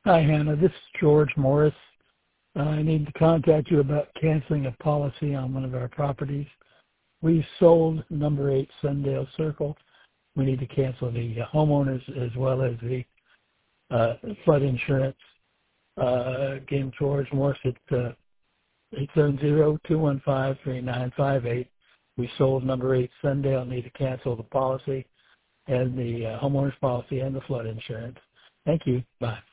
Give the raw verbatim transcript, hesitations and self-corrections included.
Hi, Hannah. This is George Morris. Uh, I need to contact you about canceling a policy on one of our properties. We sold number eight Sundale Circle. We need to cancel the uh, homeowners as well as the uh, flood insurance. Uh, again, George Morris at uh, eight seven zero, two one five, three nine five eight. We sold number eight Sundale. Need to cancel the policy and the uh, homeowners policy and the flood insurance. Thank you. Bye.